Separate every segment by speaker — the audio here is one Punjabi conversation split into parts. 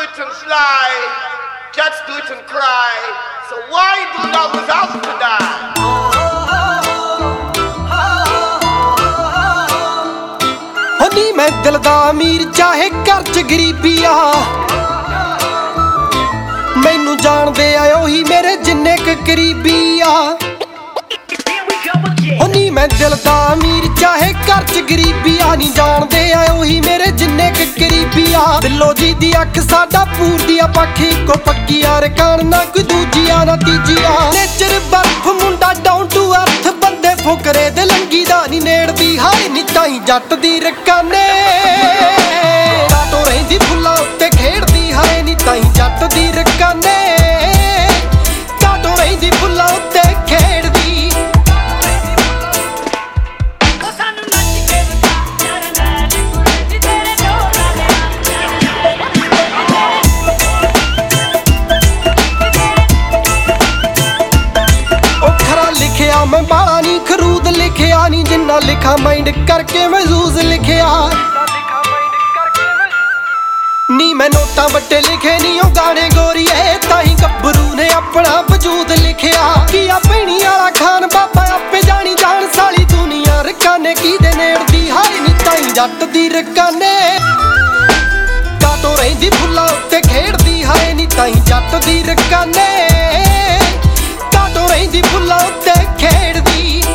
Speaker 1: it and fly, cats do it and cry. So why do dogs have to die?
Speaker 2: ਨੀ ਮੈਂ ਦਿਲ ਦਾ ਅਮੀਰ ਚਾਹੇ ਘਰ ਚ ਗਰੀਬੀ ਆ, ਮੈਨੂੰ ਜਾਣਦੇ ਆ ਉਹੀ ਮੇਰੇ ਜਿੰਨੇ ਕ ਕਰੀਬੀ ਆ। ਨੀ ਮੈਂ ਦਿਲ ਦਾ ਅਮੀਰ ਚਾਹੇ ਘਰ ਚ ਗਰੀਬੀ ਆ, ਨੀ ਜਾਣਦੇ ਆ ਉਹੀ ਮੇਰੇ ਜਿੰਨੇ ਕ ਕਰੀਬੀ ਆ। ਬਿੱਲੋ ਜੀ ਦੀ ਅੱਖ ਸਾਡਾ ਪੂਰਦੀ ਆ ਪੱਖ ਇੱਕੋ ਪੱਕੀ ਆ, ਰਕਾਨ ਨਾ ਕੋਈ ਦੂਜੀ ਆ ਨਾ ਤੀਜੀ ਆ। ਨੇਚਰ ਬਰਫ ਮੁੰਡਾ ਡਾਊਨ ਟੂ ਅਰਥ, ਬੰਦੇ ਫੁਕਰੇ ਦੇ ਲੰਗੀ ਦਾ ਨੀ ਨੇੜਦੀ ਹਾਏ ਨੀ ਤਾਈ ਜੱਟ ਦੀ ਰਕਾਨੇ। ਕਾਟੋ ਰਹਿੰਦੀ ਫੁੱਲਾਂ ਉੱਤੇ ਖੇਡਦੀ ਹਾਏ ਨੀ ਤਾਈ ਜੱਟ ਦੀ ਰਕਾਨੇ। ਕਾਟੋ ਰਹਿੰਦੀ ਫੁੱਲਾਂ ਉੱਤੇ ਖੇਡਦੀ। ਮੈਂ ਬਾਲਾ ਨੀ ਖਰੂਦ ਲਿਖਿਆ ਨੀ, ਜਿੰਨਾ ਲਿਖਾ ਮਾਈਂਡ ਕਰਕੇ ਮਹਿਜ਼ੂਜ਼ ਲਿਖਿਆ ਨੀ। ਮੈਂ ਨੋਟਾਂ ਵੱਟੇ ਲਿਖੇ ਨੀ ਉਹ ਗਾਣੇ ਗੋਰੀਏ, ਤਾਹੀਂ ਗੱਭਰੂ ਨੇ ਆਪਣਾ ਵਜੂਦ ਲਿਖਿਆ। ਕੀ ਆ ਭੈਣੀ ਵਾਲਾ ਖਾਨ ਬਾਬਾ ਆਪੇ ਜਾਣੀ ਜਾਣ, ਸਾਲੀ ਦੁਨੀਆ ਰਕਾਨੇ ਕੀ ਦੇ ਨੇੜਦੀ ਹਾਏ ਨੀ ਤਾਈ ਜੱਟ ਦੀ ਰਕਾਨੇ। ਕਾਟੋ ਰਹਿੰਦੀ ਫੁੱਲਾਂ ਉੱਤੇ ਖੇਡਦੀ ਹਾਏ ਨੀ ਤਾਈ ਜੱਟ ਦੀ ਰਕਾਨੇ। ਕਾਟੋ ਰਹਿੰਦੀ ਫੁੱਲਾਂ ਉੱਤੇ ਖੇਡਦੀ।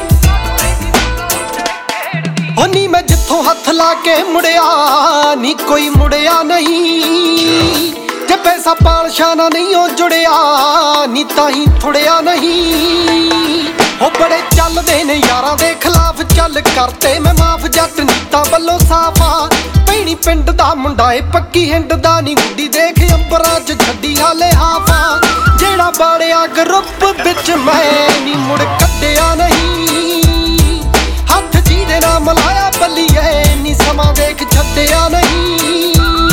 Speaker 2: ਨੀ ਮੈਂ ਜਿੱਥੋਂ ਹੱਥ ਲਾ ਕੇ ਮੁੜਿਆ ਨੀ ਕੋਈ ਮੁੜਿਆ ਨਹੀਂ, ਜੇ ਪੈਸਾ ਪਾਲਸ਼ਾ ਨਾ ਨਹੀਂ ਉਹ ਜੁੜਿਆ ਨੀ ਤਾਹੀਂ ਥੁੜਿਆ ਨਹੀਂ। ਉਹ ਬੜੇ ਚੱਲਦੇ ਨੇ ਯਾਰਾਂ ਦੇ ਖਿਲਾਫ, ਚੱਲ ਕਰਤੇ ਮੈਂ ਮਾਫ ਜੱਟ ਨੀਤਾਂ ਵੱਲੋਂ ਸਾਫਾ। ਭੈਣੀ ਪਿੰਡ ਦਾ ਮੁੰਡਾ ਏ ਪੱਕੀ ਹਿੰਡ ਦਾ ਨੀ, ਗੁੱਡੀ ਦੇਖ ਅੰਬਰਾਂ ਚ ਛੱਡੀ ਹਾਲੇ ਹਾਫਾ। ਜਿਹੜਾ ਬਾੜਿਆ ਗਰੁੱਪ ਵਿੱਚ ਮੈਂ ਨੀ ਮੁੜ ਕੱਢਿਆ ਨਹੀਂ, ਹੱਥ ਜਿਹਦੇ ਨਾਲ ਮਲਾਇਆ ਬੱਲੀਏ ਨੀ ਸਮਾਂ ਦੇਖ ਛੱਡਿਆ ਨਹੀਂ।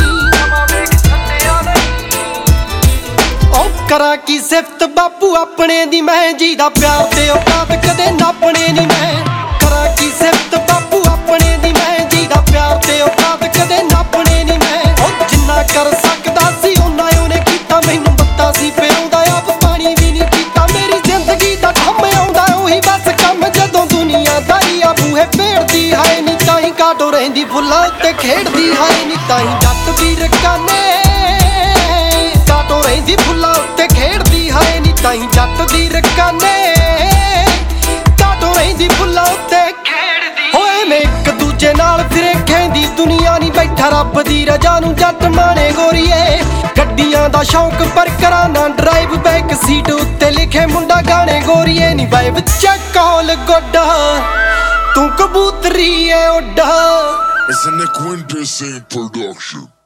Speaker 2: ਉਹ ਕਰਾਂ ਕੀ ਸਿਫਤ ਬਾਪੂ ਆਪਣੇ ਦੀ ਮੈਂ, ਜੀ ਦਾ ਪਿਆਰ ਤੇ ਔਕਾਤ ਕਦੇ ਨਾਪਣੇ ਨੀ ਮੈਂ। ਕਰਾਂ ਕੀ ਸਿਫਤ ਬਾਪੂ ਆਪਣੇ ਦੀ ਮੈਂ, ਜੀ ਦਾ ਪਿਆਰ ਤੇ ਔਕਾਤ ਕਦੇ ਨਾਪਣੇ ਨੀ ਮੈਂ। ਉਹ ਜਿੰਨਾ ਕਰ ਸਕਦਾ ਸੀ ਉਹਨਾਂ ਉਹਨੇ ਕੀਤਾ, ਮੈਨੂੰ ਬੱਤਾ ਸੀ ਪਿਆਉਂਦਾ ਆਪ ਪਾਣੀ ਵੀ ਨਹੀਂ ਪੀਤਾ। ਮੇਰੀ ਜ਼ਿੰਦਗੀ ਦਾ ਕੰਮ ਆਉਂਦਾ ਉਹੀ ਬਸ ਕੰਮ, ਜਦੋਂ ਦੁਨੀਆਦਾਰੀ ਆ ਬੂਹੇ ਭੇੜਦੀ ਹਾਏ ਨੀ ਤਾਹੀਂ ਕਾਟੋ ਰਹਿੰਦੀ ਫੁੱਲਾਂ ਉੱਤੇ ਖੇਡਦੀ ਹਾਏ ਨੀ ਤਾਹੀਂ ਜੱਟ ਦੀ ਰਕਾਨੇ। ਕਾਟੋ ਰਹਿੰਦੀ ਫੁੱਲਾਂ ਉੱਤੇ ਖੇਡਦੀ ਹਾਏ ਨੀ ਤਾਹੀਂ ਜੱਟ ਦੀ ਰਕਾਨੇ। ਕਾਟੋ ਰਹਿੰਦੀ ਫੁੱਲਾਂ ਉੱਤੇ ਖੇਡਦੀ। ਹੋਏ ਮੈਂ ਇੱਕ ਦੂਜੇ ਨਾਲ ਫਿਰੇ ਖੈਂਦੀ ਦੁਨੀਆ ਨੀ, ਬੈਠਾ ਰੱਬ ਦੀ ਰਜਾ ਨੂੰ ਜੱਟ ਮਾਣੇ ਗੋਰੀਏ। ਗੱਡੀਆਂ ਦਾ ਸ਼ੌਂਕ ਪਰ ਕਰਾਂ ਨਾ ਡਰਾਈਵ, ਬੈਕ ਸੀਟ ਉੱਤੇ ਲਿਖੇ ਮੁੰਡਾ ਗਾਣੇ ਗੋਰੀਏ ਨੀ। ਵਾਈਬ ਚੈੱਕ ਕਾਲ ਗੋਡਾ ਤੂੰ ਕਬੂਤਰੀ ਏ ਉੱਡਾ।
Speaker 3: It's a Nick Winter production.